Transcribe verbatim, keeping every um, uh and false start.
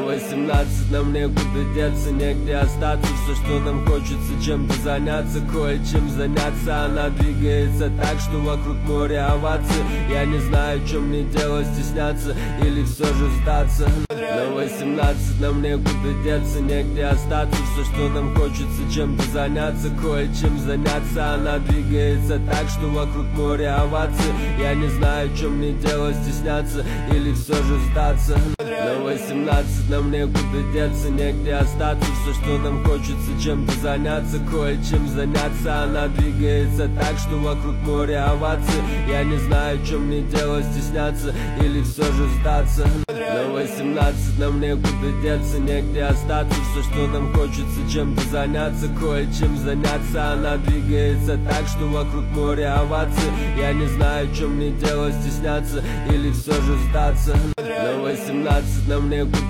восемнадцать нам некуда деться, негде остаться. Все, что нам хочется, чем-то заняться, кое-чем заняться. Она двигается так, что вокруг моря оваций. Я не знаю, чем мне делать, стесняться или все же сдаться. На восемнадцать нам некуда деться, негде остаться. Все, что нам хочется, чем-то заняться, кое-чем заняться. Она двигается так, что вокруг моря оваций. Я не знаю, чем мне делать, стесняться или все же сдаться. На восемнадцать нам некуда деться, негде остаться. Все, что нам хочется, чем-то заняться, кое-чем заняться. Она двигается так, что вокруг моря оваций. Я не знаю, чем мне делать, стесняться или все же сдаться. На восемнадцать нам некуда деться, негде остаться. Все, что нам хочется, чем-то заняться, кое-чем заняться. Она двигается так, что вокруг моря оваций. Я не знаю, чем мне делать, стесняться или все же сдаться. На восемнадцать нам некуда